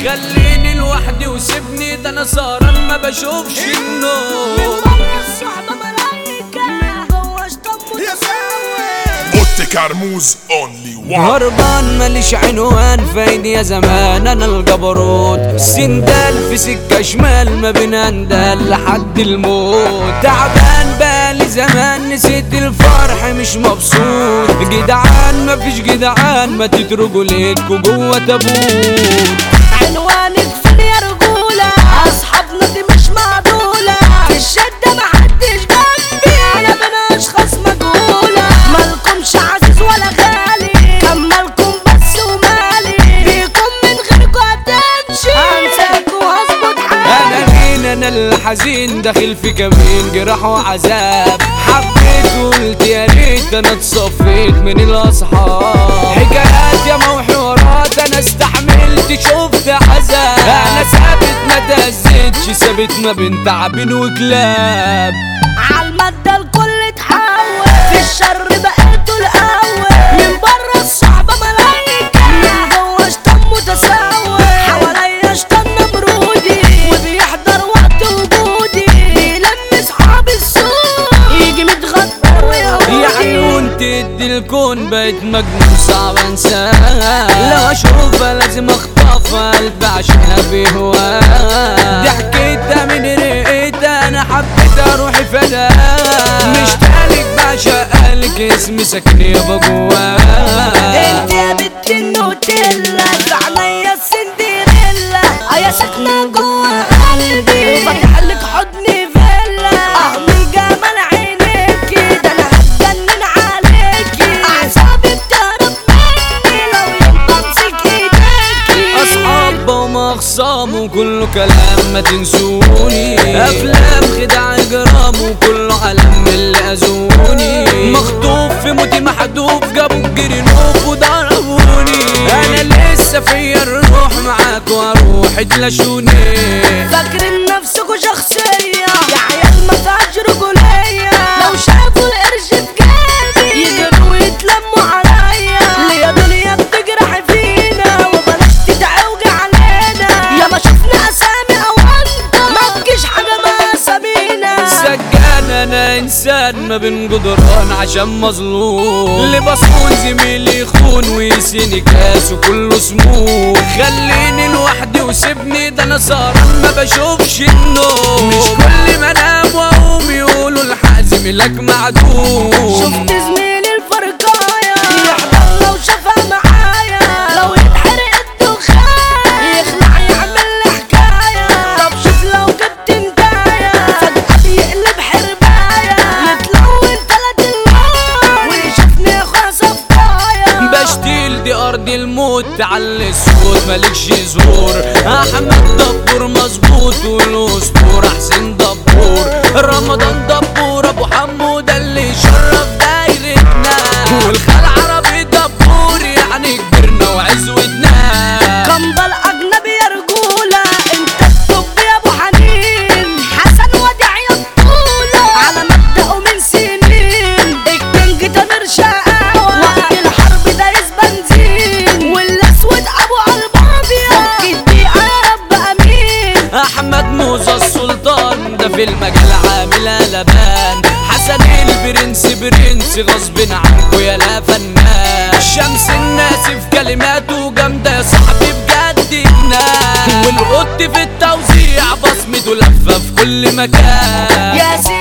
خليني لوحدي وسيبني، ده انا سهران ما بشوفش النوم. من بره الصحبة ملايكة، من جوه شطب اوتي كرموز اونلي وان. هربان ماليش عنوان فايد يا زمان، انا الجبروت سندال في سكة شمال ما بين اندال لحد الموت. تعبان بالي زمان نسيت الفرح مش مبسوط، جدعان مفيش جدعان ما تتركوا ليكوا جوه تابوت. عنوانك فين يا رجولة، اصحابنا دي مش معدولة، في الشدة محدش جنبي، انا بين اشخاص مجهولة، مالكمش عزيز ولا غالي، كمالكم بس ومالي، بيكم من غيركوا هتمشي، هنساكوا وهظبط حالي. انا مين؟ انا الحزين داخل في كمين جراح وعذاب، حبيت وقلت يا ريت انا اتصفيت من الاصحاب. حكايات يا وحوارات انا استحملت شفت عذاب، انا ثابت ما تهزتش ثابت ما بين تعبين وكلاب. عالمادة الكل اتحول، في الشر بقيتوا الاول، من بره الصحبة ملايكة، من جوه شطب متسول، حواليا شطب نمرودي وبيحضر وقت وجودي، بيلم صحاب السوق يجي متغدر ويهودي. يعني وانت ادي الكون بقيت مجنون صعب انساها، لو اشوفها لازم اخطفها قلبي عشانها بهواها. دي حكيتها من رقيتها انا حبيت اروح فداها، مش تالك بعشقالك اسمي ساكن يابا جواها. انت يا بنت النوتيلا في عينيا السندريلا، يا ساكنة جوا قلبي وفاتح لك حضني فيلا، من جمال عينيكي ده انا هتجنن عليكي، اعصابي بتهرب مني لو يوم بمسك ايديكي. اصحاب ومخصام وكله كلام ما تنسوني، افلام خدع اجرام وكله علم اللي اذوني، مخطوف في موتي محدوف جابوا الجرنوف وضربوني، انا لسه فيا الروح معاك واروح تلاشوني. فاكرين نفسكوا شخصية يا عيال ما فيهاش رجولية، لو شافوا القرش في جيبي يجروا ويتلموا عليا، ليا دنيا بتجرح فينا وبلاش تتعوج علينا، يا ما شفنا اسامي او انت ما تجيش حاجة ما اسامينا. سجان انا انسان ما بين جدران عشان مظلوم، اللي بصون زميلي يخون ويسيني كاس وكله سموم، خليني لوحدي وسيبني ده انا سهران ما بشوفش النوم، مش كل ما انام واقوم يقولوا الحازم لك معدوم. شفت زميلي الفرقاية يحضر لو شافها معايا، لو يتحرق الدخان يخلع يعمل لي حكاية، طب شوف لو جبت انتاية فجأة بيقلب حرباية، يتلون تلات اللون ويشوفني اخويا صفاية. بشتيل دي ارض الموت تعلي الصوت مالكش زهور، احمد دبور مظبوط والاسطور حسين دبور، رمضان دبور ابو حمود اللي شرف دايرتنا، والخال عربي دبور يعني كبرنا وعزوتنا. كمبل اجنبي يا رجولة انت الطب يا ابو حنين، حسن وديع يا بطولة على مبدأه من سنين، الكينج تامر شقاوة وقت الحرب دايس بنزين، والاسود ابو قلب ابيض فك الدقيقة يا رب امين. احمد موزة السلطان ده في المجال عامل قلبان، حسن البرنس برنس غصب عنكو يا لا فنان، شمس الناس في كلماته جامدة يا صاحبي بجد جنان، والقط في التوزيع بصمته لفة في كل مكان. يا